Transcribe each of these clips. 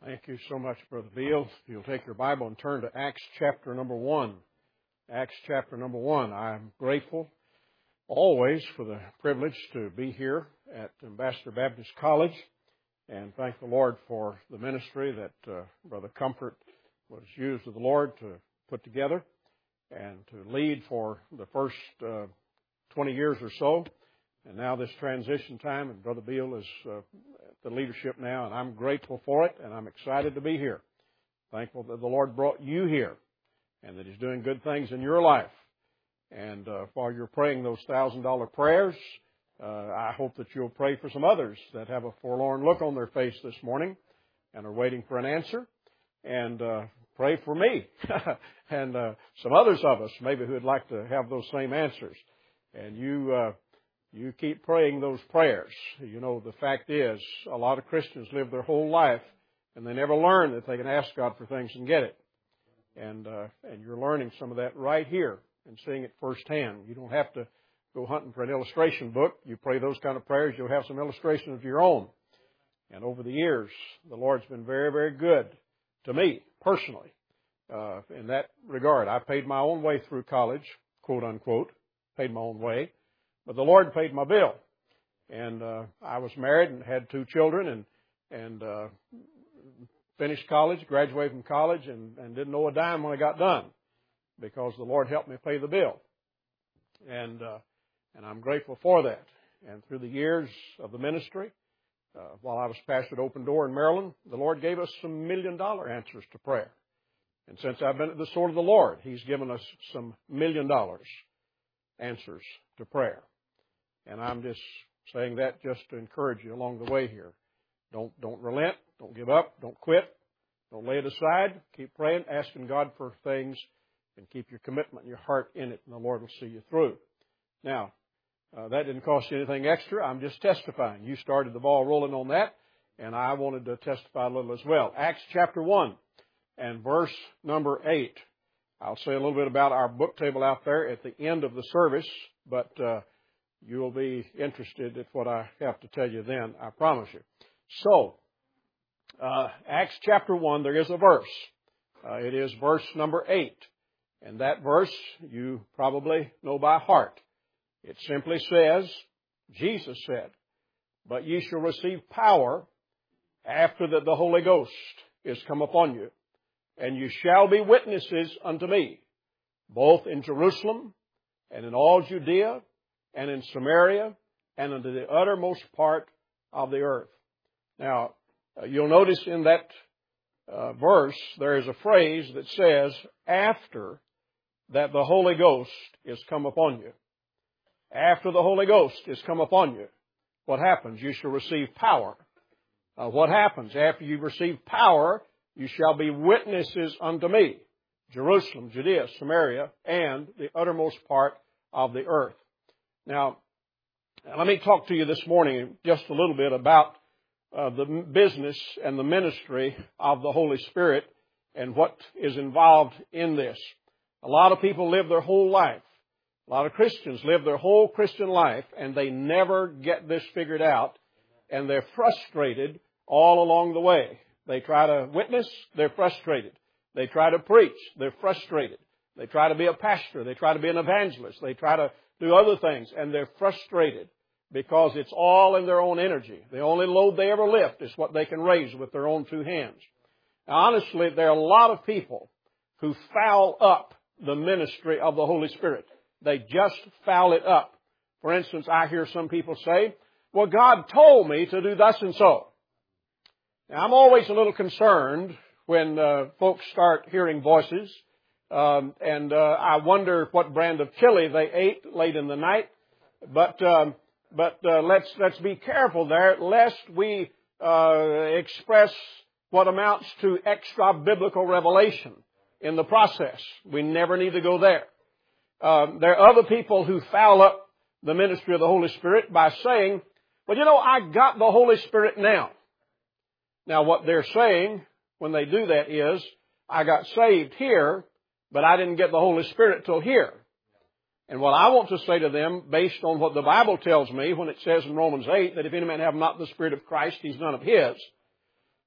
Thank you so much, Brother Beal. If you'll take your Bible and turn to Acts chapter number 1. Acts chapter number 1. I'm grateful always for the privilege to be here at Ambassador Baptist College, and thank the Lord for the ministry that Brother Comfort was used of the Lord to put together and to lead for the first 20 years or so. And now this transition time, and Brother Beal is the leadership now, and I'm grateful for it, and I'm excited to be here. Thankful that the Lord brought you here, and that He's doing good things in your life. And while you're praying those $1,000 prayers, I hope that you'll pray for some others that have a forlorn look on their face this morning and are waiting for an answer. And pray for me and some others of us maybe who would like to have those same answers. And you keep praying those prayers. You know, the fact is, a lot of Christians live their whole life and they never learn that they can ask God for things and get it. And you're learning some of that right here and seeing it firsthand. You don't have to go hunting for an illustration book. You pray those kind of prayers, you'll have some illustrations of your own. And over the years, the Lord's been very, very good to me personally in that regard. I paid my own way through college, quote unquote, paid my own way. But the Lord paid my bill. And I was married and had 2 children and finished college, graduated from college, and didn't know a dime when I got done because the Lord helped me pay the bill. And I'm grateful for that. And through the years of the ministry, while I was pastor at Open Door in Maryland, the Lord gave us some $1 million answers to prayer. And since I've been at the sword of the Lord, He's given us some $1 million answers to prayer. And I'm just saying that just to encourage you along the way here. Don't relent. Don't give up. Don't quit. Don't lay it aside. Keep praying, asking God for things, and keep your commitment and your heart in it, and the Lord will see you through. Now, that didn't cost you anything extra. I'm just testifying. You started the ball rolling on that, and I wanted to testify a little as well. Acts chapter 1 and verse number 8. I'll say a little bit about our book table out there at the end of the service, but you will be interested in what I have to tell you then, I promise you. So, Acts chapter 1, there is a verse. It is verse number 8. And that verse you probably know by heart. It simply says, Jesus said, "But ye shall receive power after that the Holy Ghost is come upon you. And you shall be witnesses unto me, both in Jerusalem and in all Judea and in Samaria and unto the uttermost part of the earth." Now, you'll notice in that verse there is a phrase that says, "After that the Holy Ghost is come upon you." After the Holy Ghost is come upon you, what happens? You shall receive power. What happens? After you receive power, you shall be witnesses unto me, Jerusalem, Judea, Samaria, and the uttermost part of the earth. Now, let me talk to you this morning just a little bit about the business and the ministry of the Holy Spirit and what is involved in this. A lot of people live their whole life. A lot of Christians live their whole Christian life, and they never get this figured out, and they're frustrated all along the way. They try to witness, they're frustrated. They try to preach, they're frustrated. They try to be a pastor, they try to be an evangelist, they try to do other things, and they're frustrated because it's all in their own energy. The only load they ever lift is what they can raise with their own 2 hands. Now, honestly, there are a lot of people who foul up the ministry of the Holy Spirit. They just foul it up. For instance, I hear some people say, "Well, God told me to do thus and so." Now, I'm always a little concerned when folks start hearing voices, and I wonder what brand of chili they ate late in the night. But let's be careful there, lest we express what amounts to extra biblical revelation in the process. We never need to go there. There are other people who foul up the ministry of the Holy Spirit by saying, "Well, you know, I got the Holy Spirit now." Now, what they're saying when they do that is, "I got saved here, but I didn't get the Holy Spirit till here." And what I want to say to them, based on what the Bible tells me when it says in Romans 8 that if any man have not the Spirit of Christ, he's none of his,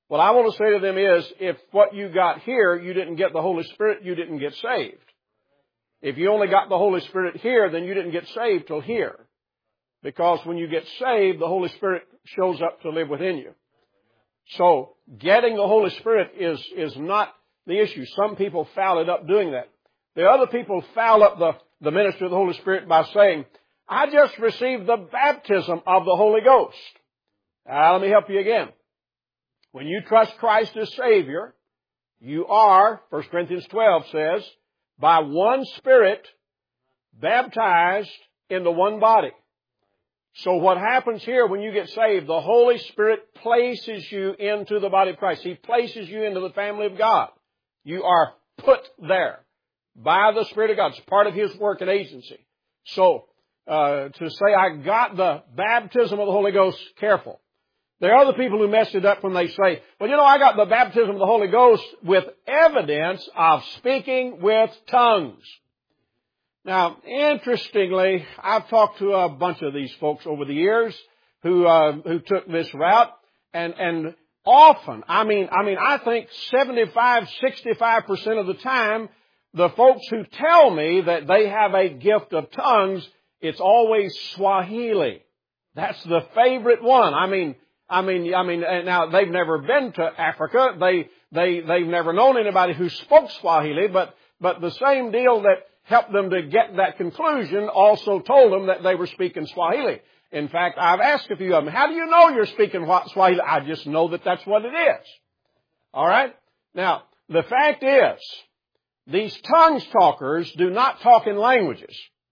What I want to say to them is, if what you got here, you didn't get the Holy Spirit, you didn't get saved. If you only got the Holy Spirit here, then you didn't get saved till here. Because when you get saved, the Holy Spirit shows up to live within you. So, getting the Holy Spirit is not the issue. Some people foul it up doing that. The other people foul up the ministry of the Holy Spirit by saying, I just received the baptism of the Holy Ghost. Let me help you again. When you trust Christ as Savior, you are, 1 Corinthians 12 says, by one Spirit baptized into one body. So what happens here when you get saved, the Holy Spirit places you into the body of Christ. He places you into the family of God. You are put there by the Spirit of God. It's part of His work and agency. So, to say I got the baptism of the Holy Ghost, careful. There are other people who mess it up when they say, well, I got the baptism of the Holy Ghost with evidence of speaking with tongues. Now, interestingly, I've talked to a bunch of these folks over the years who took this route, and often, I think 65% of the time, the folks who tell me that they have a gift of tongues, it's always Swahili. That's the favorite one. Now they've never been to Africa. They've never known anybody who spoke Swahili, but the same deal that helped them to get that conclusion also told them that they were speaking Swahili. In fact, I've asked a few of them, how do you know you're speaking Swahili? I just know that that's what it is. All right? Now, the fact is, these tongues talkers do not talk in languages.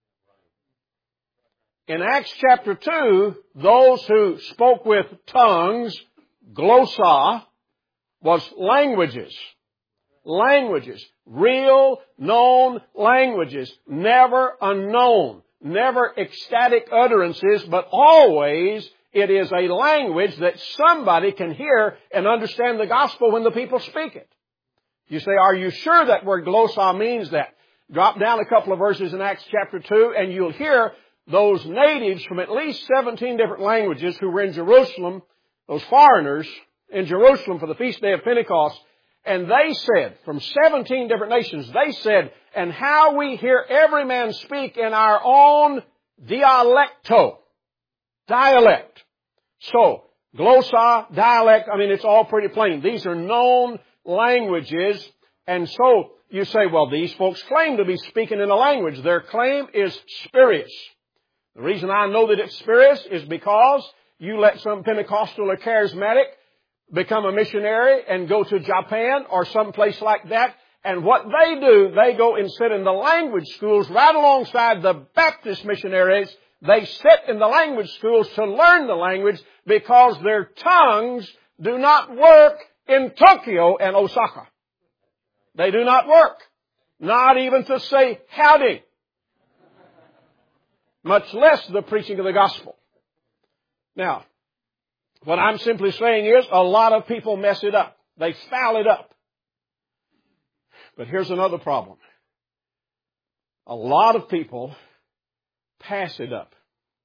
In Acts chapter 2, those who spoke with tongues, glossa, was languages. Languages. Real, known languages. Never unknown. Never ecstatic utterances, but always it is a language that somebody can hear and understand the gospel when the people speak it. You say, are you sure that word glossa means that? Drop down a couple of verses in Acts chapter 2 and you'll hear those natives from at least 17 different languages who were in Jerusalem, those foreigners in Jerusalem for the feast day of Pentecost, and they said, from 17 different nations, they said, and how we hear every man speak in our own dialecto. Dialect. So, glossa, dialect, it's all pretty plain. These are known languages, and so you say, well, these folks claim to be speaking in a language. Their claim is spurious. The reason I know that it's spurious is because you let some Pentecostal or charismatic become a missionary and go to Japan or someplace like that, and what they do, they go and sit in the language schools right alongside the Baptist missionaries. They sit in the language schools to learn the language because their tongues do not work in Tokyo and Osaka. They do not work. Not even to say howdy. Much less the preaching of the gospel. Now, what I'm simply saying is a lot of people mess it up. They foul it up. But here's another problem. A lot of people pass it up.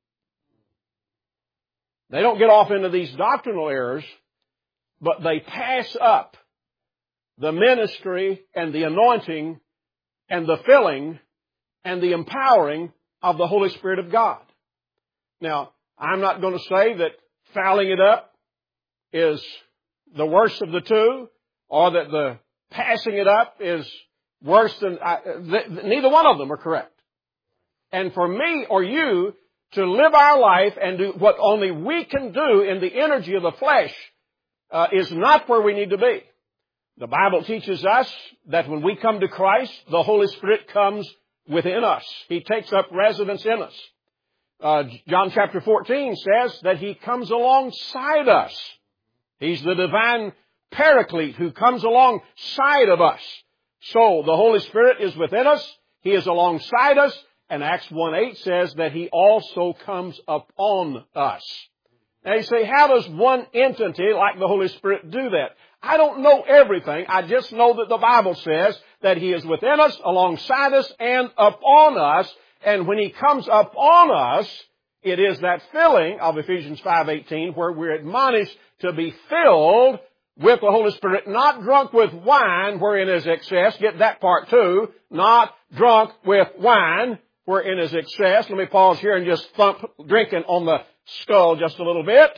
They don't get off into these doctrinal errors, but they pass up the ministry and the anointing and the filling and the empowering of the Holy Spirit of God. Now, I'm not going to say that fouling it up is the worst of the two, or that the passing it up is worse than... neither one of them are correct. And for me or you to live our life and do what only we can do in the energy of the flesh is not where we need to be. The Bible teaches us that when we come to Christ, the Holy Spirit comes within us. He takes up residence in us. John chapter 14 says that He comes alongside us. He's the divine paraclete who comes alongside of us. So the Holy Spirit is within us. He is alongside us. And Acts 1:8 says that He also comes upon us. Now you say, how does one entity like the Holy Spirit do that? I don't know everything. I just know that the Bible says that He is within us, alongside us, and upon us. And when He comes upon us, it is that filling of Ephesians 5:18 where we're admonished to be filled with the Holy Spirit, not drunk with wine wherein is excess. Get that part too. Not drunk with wine wherein is excess. Let me pause here and just thump drinking on the skull just a little bit.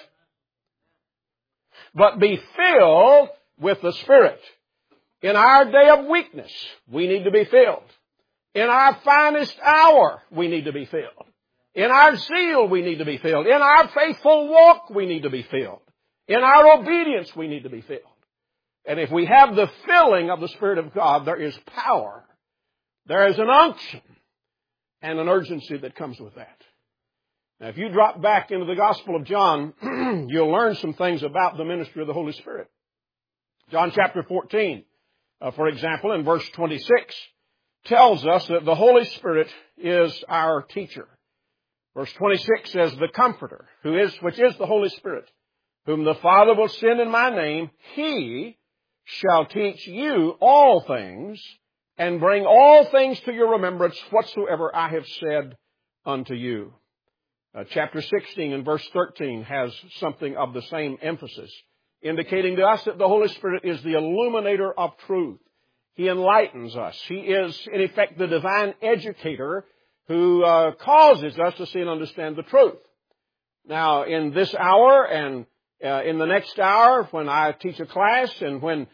But be filled with the Spirit. In our day of weakness, we need to be filled. In our finest hour, we need to be filled. In our zeal, we need to be filled. In our faithful walk, we need to be filled. In our obedience, we need to be filled. And if we have the filling of the Spirit of God, there is power. There is an unction and an urgency that comes with that. Now, if you drop back into the Gospel of John, you'll learn some things about the ministry of the Holy Spirit. John chapter 14, for example, in verse 26, tells us that the Holy Spirit is our teacher. Verse 26 says, the Comforter, which is the Holy Spirit, whom the Father will send in my name, He shall teach you all things, and bring all things to your remembrance whatsoever I have said unto you. Chapter 16 and verse 13 has something of the same emphasis, indicating to us that the Holy Spirit is the illuminator of truth. He enlightens us. He is, in effect, the divine educator who causes us to see and understand the truth. Now, in this hour and in the next hour, when I teach a class and when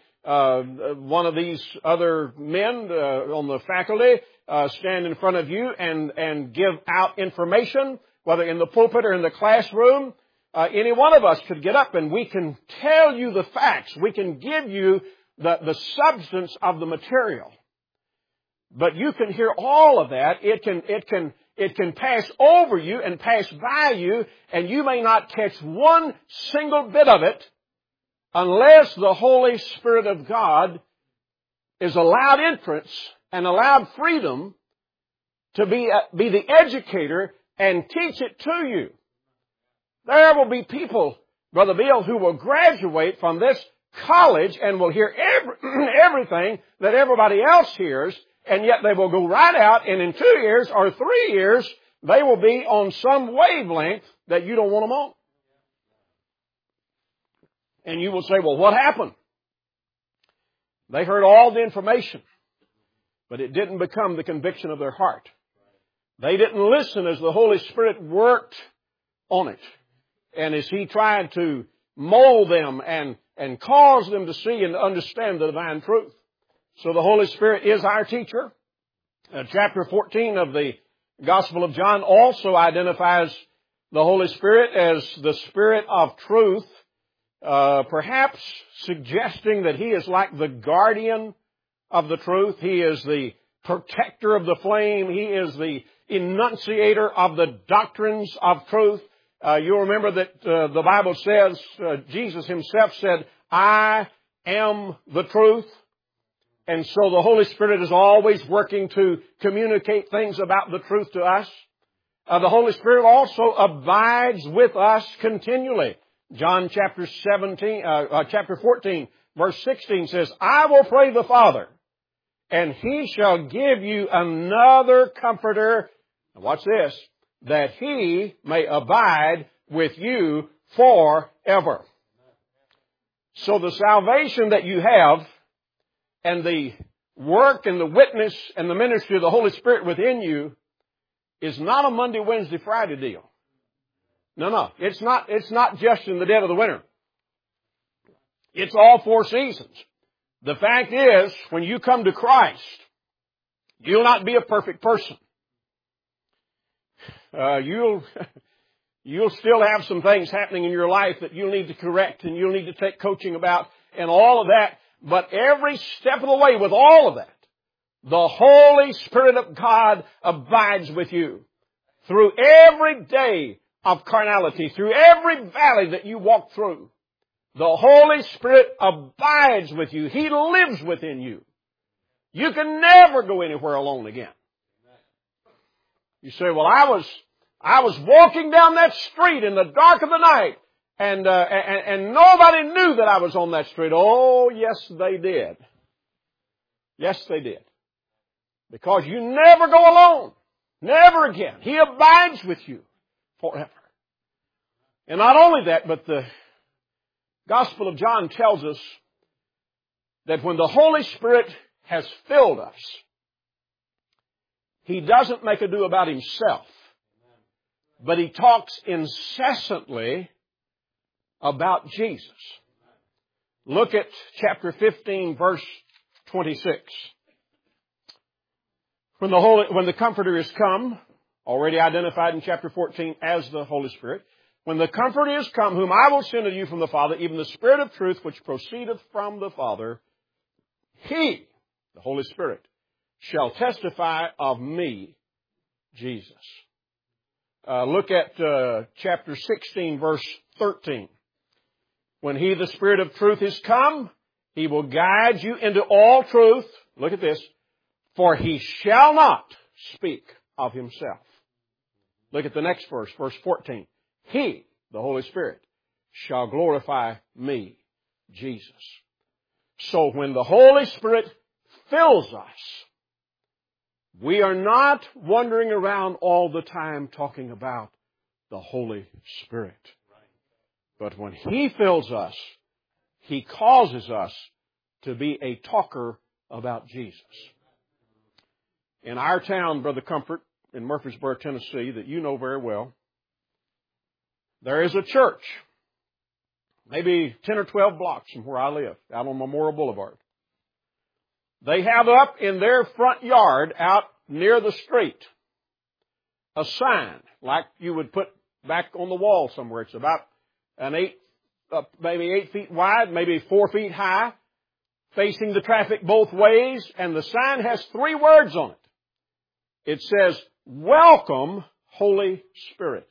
one of these other men on the faculty stand in front of you and give out information, whether in the pulpit or in the classroom, any one of us could get up and we can tell you the facts. We can give you the substance of the material. But you can hear all of that. It can pass over you and pass by you, and you may not catch one single bit of it unless the Holy Spirit of God is allowed entrance and allowed freedom to be the educator and teach it to you. There will be people, Brother Bill, who will graduate from this college and will hear everything that everybody else hears, and yet they will go right out, and in 2 years or 3 years, they will be on some wavelength that you don't want them on. And you will say, well, what happened? They heard all the information, but it didn't become the conviction of their heart. They didn't listen as the Holy Spirit worked on it, and as He tried to mold them and cause them to see and understand the divine truth. So the Holy Spirit is our teacher. Chapter 14 of the Gospel of John also identifies the Holy Spirit as the Spirit of truth, perhaps suggesting that He is like the guardian of the truth. He is the protector of the flame. He is the enunciator of the doctrines of truth. You'll remember that the Bible says, Jesus Himself said, I am the truth. And so the Holy Spirit is always working to communicate things about the truth to us. The Holy Spirit also abides with us continually. John chapter 14, verse 16 says, I will pray the Father, and He shall give you another Comforter. Now watch this, that He may abide with you forever. So the salvation that you have and the work and the witness and the ministry of the Holy Spirit within you is not a Monday, Wednesday, Friday deal. No. It's not just in the dead of the winter. It's all 4 seasons. The fact is, when you come to Christ, you'll not be a perfect person. You'll still have some things happening in your life that you'll need to correct and you'll need to take coaching about and all of that. But every step of the way with all of that, the Holy Spirit of God abides with you through every day of carnality, through every valley that you walk through. The Holy Spirit abides with you. He lives within you. You can never go anywhere alone again. You say, well, I was walking down that street in the dark of the night, and nobody knew that I was on that street. Oh, yes, they did. Yes, they did. Because you never go alone. Never again. He abides with you forever. And not only that, but the Gospel of John tells us that when the Holy Spirit has filled us, He doesn't make a do about Himself, but He talks incessantly about Jesus. Look at chapter 15, verse 26. When the Comforter is come, already identified in chapter 14 as the Holy Spirit, when the Comforter is come, whom I will send to you from the Father, even the Spirit of truth which proceedeth from the Father, He, the Holy Spirit, shall testify of me, Jesus. Look at chapter 16, verse 13. When He, the Spirit of truth, is come, He will guide you into all truth. Look at this. For He shall not speak of Himself. Look at the next verse, verse 14. He, the Holy Spirit, shall glorify me, Jesus. So when the Holy Spirit fills us, we are not wandering around all the time talking about the Holy Spirit. But when He fills us, He causes us to be a talker about Jesus. In our town, Brother Comfort, in Murfreesboro, Tennessee, that you know very well, there is a church, maybe 10 or 12 blocks from where I live, out on Memorial Boulevard. They have up in their front yard, out near the street, a sign like you would put back on the wall somewhere. It's about maybe 8 feet wide, maybe 4 feet high, facing the traffic both ways, and the sign has 3 words on it. It says, "Welcome, Holy Spirit."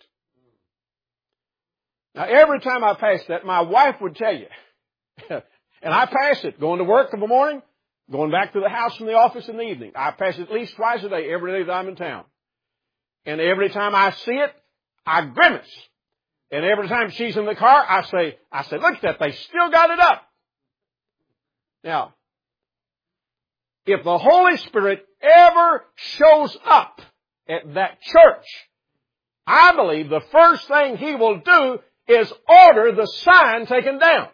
Now, every time I pass that, my wife would tell you, and I pass it, going to work in the morning, going back to the house from the office in the evening. I pass it at least twice a day, every day that I'm in town. And every time I see it, I grimace. And every time she's in the car, I say, look at that, they still got it up. Now, if the Holy Spirit ever shows up at that church, I believe the first thing He will do is order the sign taken down.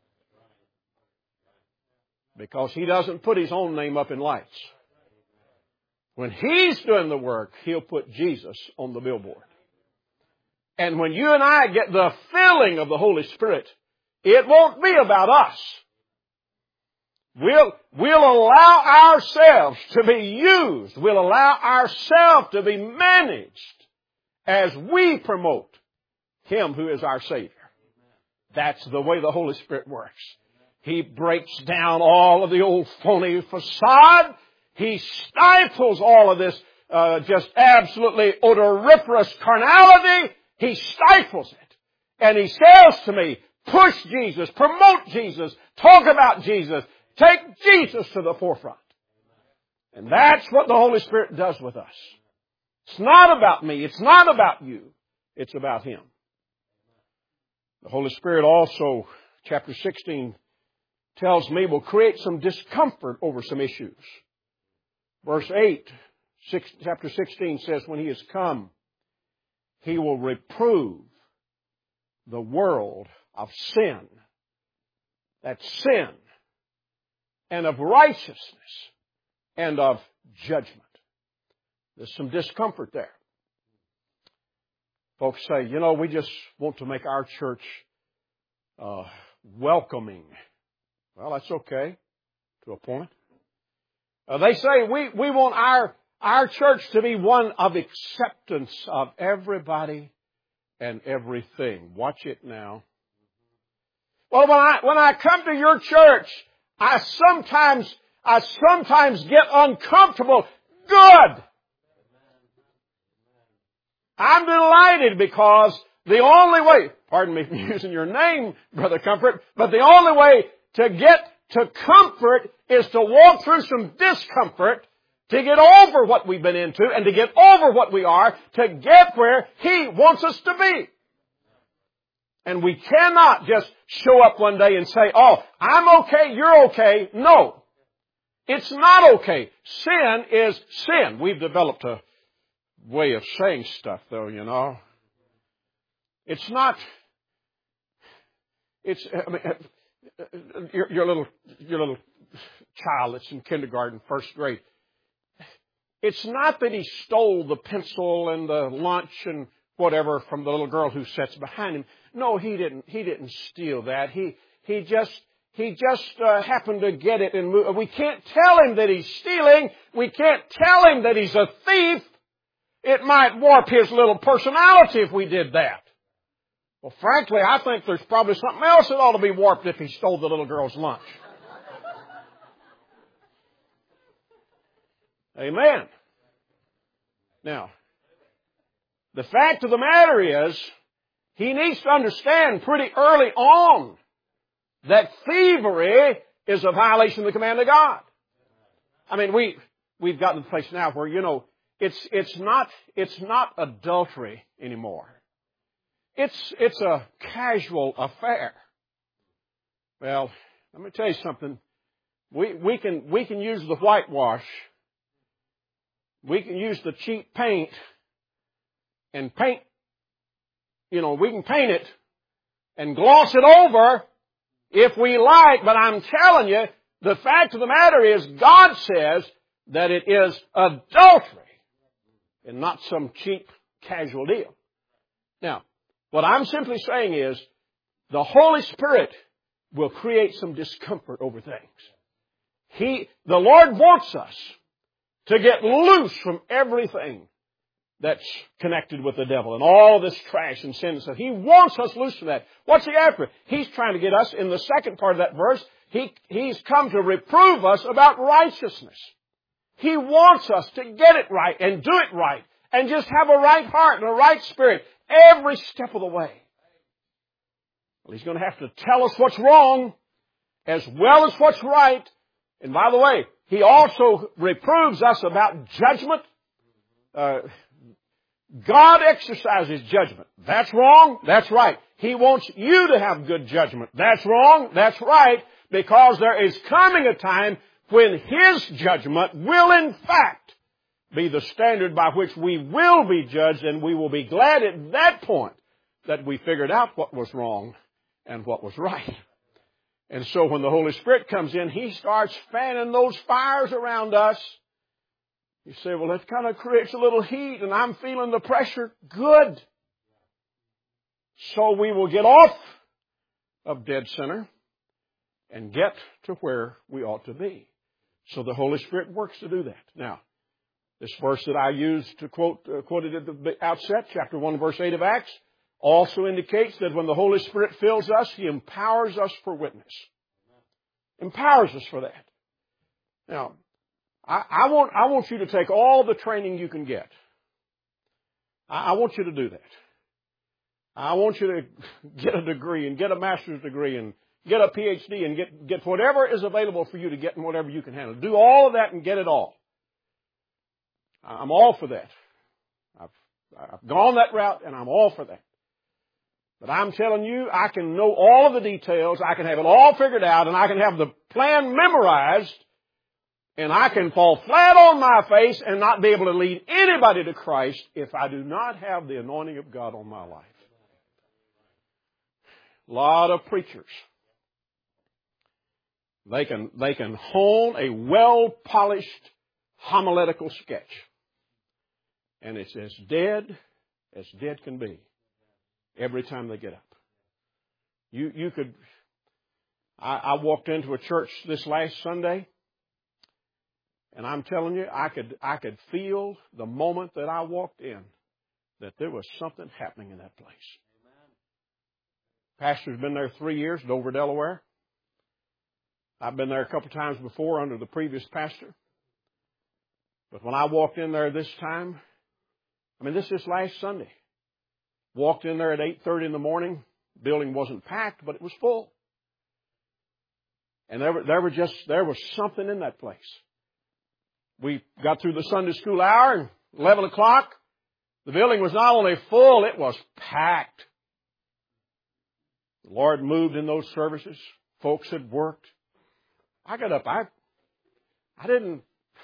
Because He doesn't put His own name up in lights. When He's doing the work, He'll put Jesus on the billboard. And when you and I get the filling of the Holy Spirit, it won't be about us. We'll allow ourselves to be used. We'll allow ourselves to be managed as we promote Him who is our Savior. That's the way the Holy Spirit works. He breaks down all of the old phony facade. He stifles all of this just absolutely odoriferous carnality. He stifles it. And He says to me, push Jesus, promote Jesus, talk about Jesus, take Jesus to the forefront. And that's what the Holy Spirit does with us. It's not about me. It's not about you. It's about Him. The Holy Spirit also, chapter 16, tells me will create some discomfort over some issues. Verse 8, chapter 16 says, when He is come, He will reprove the world of sin. That's sin. And of righteousness. And of judgment. There's some discomfort there. Folks say, we just want to make our church welcoming. Well, that's okay to a point. They say we want our church to be one of acceptance of everybody and everything. Watch it now. Well, when I come to your church, I sometimes get uncomfortable. Good. I'm delighted because the only way, pardon me for using your name, Brother Comfort, but the only way to get to comfort is to walk through some discomfort to get over what we've been into and to get over what we are to get where He wants us to be. And we cannot just show up one day and say, oh, I'm okay, you're okay. No. It's not okay. Sin is sin. We've developed a way of saying stuff, though, It's not Your little child that's in kindergarten, first grade. It's not that he stole the pencil and the lunch and whatever from the little girl who sits behind him. No, he didn't. He didn't steal that. He just happened to get it and move. We can't tell him that he's stealing. We can't tell him that he's a thief. It might warp his little personality if we did that. Well, frankly, I think there's probably something else that ought to be warped if he stole the little girl's lunch. Amen. Now, the fact of the matter is, he needs to understand pretty early on that thievery is a violation of the command of God. I mean, we've gotten to the place now where, it's not adultery anymore. It's a casual affair. Well, let me tell you something. We can use the whitewash. We can use the cheap paint and paint, we can paint it and gloss it over if we like, but I'm telling you, the fact of the matter is God says that it is adultery and not some cheap casual deal. Now, what I'm simply saying is the Holy Spirit will create some discomfort over things. The Lord wants us to get loose from everything that's connected with the devil and all this trash and sin and stuff. He wants us loose from that. What's he after? He's trying to get us, in the second part of that verse, he's come to reprove us about righteousness. He wants us to get it right and do it right and just have a right heart and a right spirit every step of the way. Well, he's going to have to tell us what's wrong as well as what's right. And by the way, he also reproves us about judgment. God exercises judgment. That's wrong. That's right. He wants you to have good judgment. That's wrong. That's right. Because there is coming a time when His judgment will in fact be the standard by which we will be judged, and we will be glad at that point that we figured out what was wrong and what was right. And so when the Holy Spirit comes in, He starts fanning those fires around us. You say, well, that kind of creates a little heat and I'm feeling the pressure. Good. So we will get off of dead center and get to where we ought to be. So the Holy Spirit works to do that. Now, this verse that I used to quoted at the outset, chapter 1, verse 8 of Acts, also indicates that when the Holy Spirit fills us, He empowers us for witness. Empowers us for that. Now, I want you to take all the training you can get. I want you to do that. I want you to get a degree and get a master's degree and get a PhD and get whatever is available for you to get and whatever you can handle. Do all of that and get it all. I'm all for that. I've gone that route and I'm all for that. But I'm telling you, I can know all of the details, I can have it all figured out, and I can have the plan memorized, and I can fall flat on my face and not be able to lead anybody to Christ if I do not have the anointing of God on my life. A lot of preachers, they can hone a well-polished homiletical sketch, and it's as dead can be every time they get up. You could. I walked into a church this last Sunday, and I'm telling you, I could feel the moment that I walked in that there was something happening in that place. Pastor's been there 3 years, Dover, Delaware. I've been there a couple times before under the previous pastor. But when I walked in there this time, this is last Sunday. Walked in there at 8:30 in the morning. Building wasn't packed, but it was full. And there was something in that place. We got through the Sunday school hour, and 11 o'clock, the building was not only full, it was packed. The Lord moved in those services. Folks had worked. I got up. I didn't.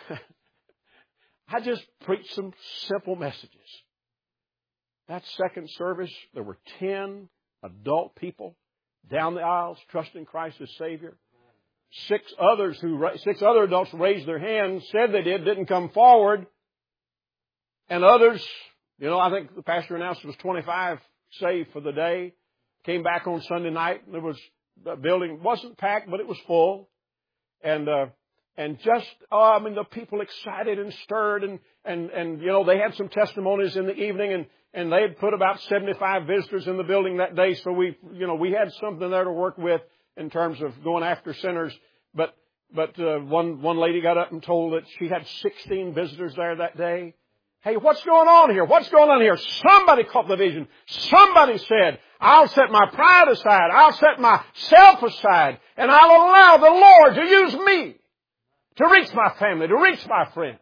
I just preached some simple messages. That second service, there were 10 adult people down the aisles, trusting Christ as Savior. Six other adults raised their hands, said they didn't come forward. And others, I think the pastor announced it was 25 saved for the day. Came back on Sunday night, and the building wasn't packed, but it was full. And the people excited and stirred, and they had some testimonies in the evening, and they had put about 75 visitors in the building that day, so we had something there to work with in terms of going after sinners. But one lady got up and told that she had 16 visitors there that day. Hey, what's going on here? What's going on here? Somebody caught the vision. Somebody said, I'll set my pride aside. I'll set myself aside. And I'll allow the Lord to use me to reach my family, to reach my friends.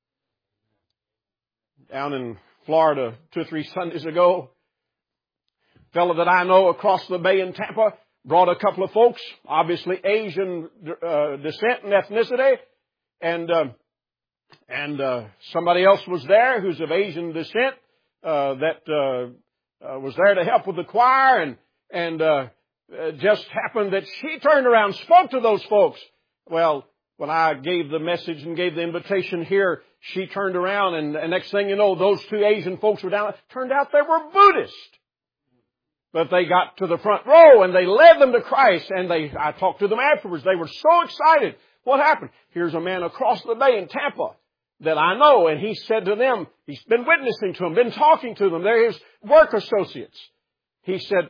Down in Florida 2 or 3 Sundays ago, a fellow that I know across the bay in Tampa brought a couple of folks, obviously Asian descent and ethnicity, and somebody else was there who's of Asian descent that was there to help with the choir, and it just happened that she turned around and spoke to those folks. Well, when I gave the message and gave the invitation here, she turned around, and next thing you know, those 2 Asian folks were down. Turned out they were Buddhist. But they got to the front row, and they led them to Christ, and I talked to them afterwards. They were so excited. What happened? Here's a man across the bay in Tampa that I know, and he said to them, he's been witnessing to them, been talking to them. They're his work associates. He said,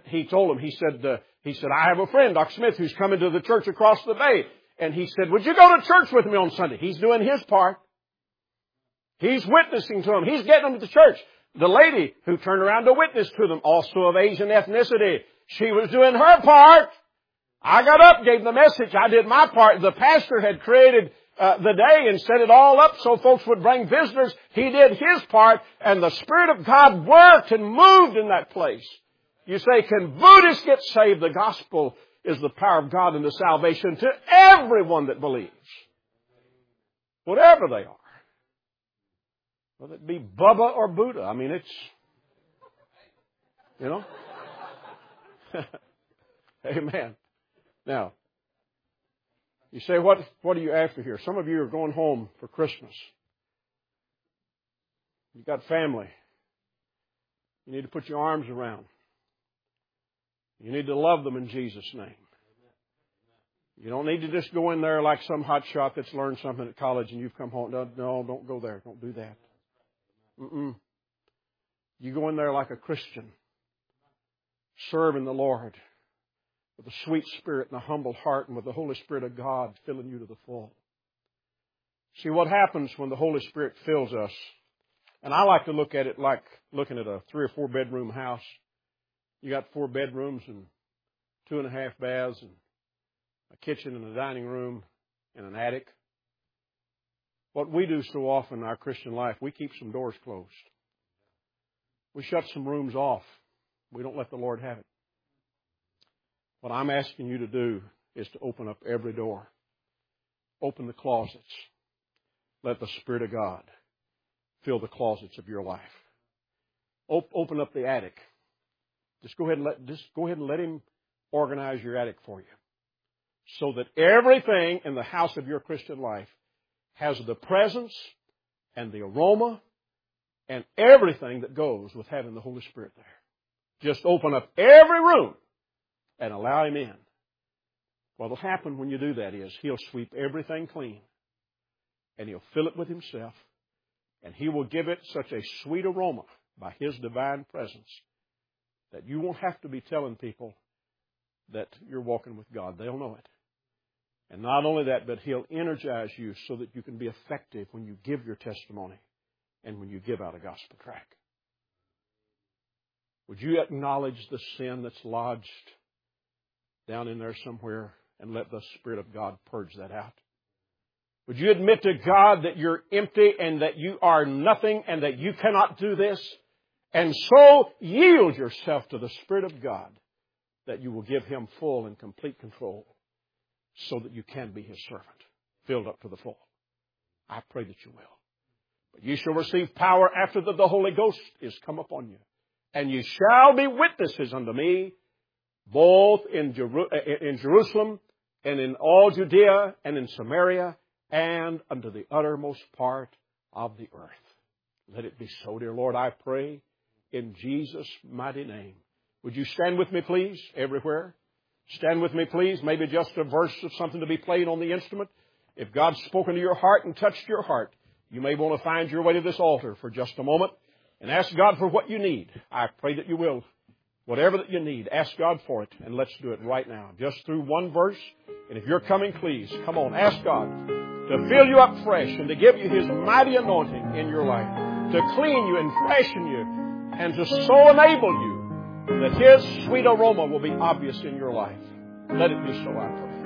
I have a friend, Dr. Smith, who's coming to the church across the bay. And he said, would you go to church with me on Sunday? He's doing his part. He's witnessing to them. He's getting them to the church. The lady who turned around to witness to them, also of Asian ethnicity, she was doing her part. I got up, gave the message. I did my part. The pastor had created the day and set it all up so folks would bring visitors. He did his part, and the Spirit of God worked and moved in that place. You say, can Buddhists get saved? The gospel is the power of God unto salvation to everyone that believes. Whatever they are. Whether it be Bubba or Buddha. I mean, it's, Amen. Now, you say, what are you after here? Some of you are going home for Christmas. You've got family. You need to put your arms around. You need to love them in Jesus' name. You don't need to just go in there like some hot shot that's learned something at college and you've come home. No, don't go there. Don't do that. You go in there like a Christian, serving the Lord with a sweet spirit and a humble heart and with the Holy Spirit of God filling you to the full. See, what happens when the Holy Spirit fills us, and I like to look at it like looking at a 3 or 4 bedroom house. You got 4 bedrooms and 2.5 baths and a kitchen and a dining room and an attic. What we do so often in our Christian life, we keep some doors closed. We shut some rooms off. We don't let the Lord have it. What I'm asking you to do is to open up every door. Open the closets. Let the Spirit of God fill the closets of your life. Open up the attic. Just go ahead and let Him organize your attic for you, so that everything in the house of your Christian life has the presence and the aroma and everything that goes with having the Holy Spirit there. Just open up every room and allow Him in. What will happen when you do that is He'll sweep everything clean, and He'll fill it with Himself, and He will give it such a sweet aroma by His divine presence that you won't have to be telling people that you're walking with God. They'll know it. And not only that, but He'll energize you so that you can be effective when you give your testimony and when you give out a gospel tract. Would you acknowledge the sin that's lodged down in there somewhere and let the Spirit of God purge that out? Would you admit to God that you're empty and that you are nothing and that you cannot do this? And so yield yourself to the Spirit of God that you will give Him full and complete control so that you can be His servant, filled up to the full. I pray that you will. But you shall receive power after that the Holy Ghost is come upon you. And you shall be witnesses unto me both in Jerusalem and in all Judea and in Samaria and unto the uttermost part of the earth. Let it be so, dear Lord, I pray in Jesus' mighty name. Would you stand with me, please, everywhere? Stand with me, please. Maybe just a verse of something to be played on the instrument. If God's spoken to your heart and touched your heart, you may want to find your way to this altar for just a moment and ask God for what you need. I pray that you will. Whatever that you need, ask God for it, and let's do it right now. Just through one verse. And if you're coming, please, come on, ask God to fill you up fresh and to give you His mighty anointing in your life, to clean you and freshen you, and to so enable you that His sweet aroma will be obvious in your life. Let it be so, I pray.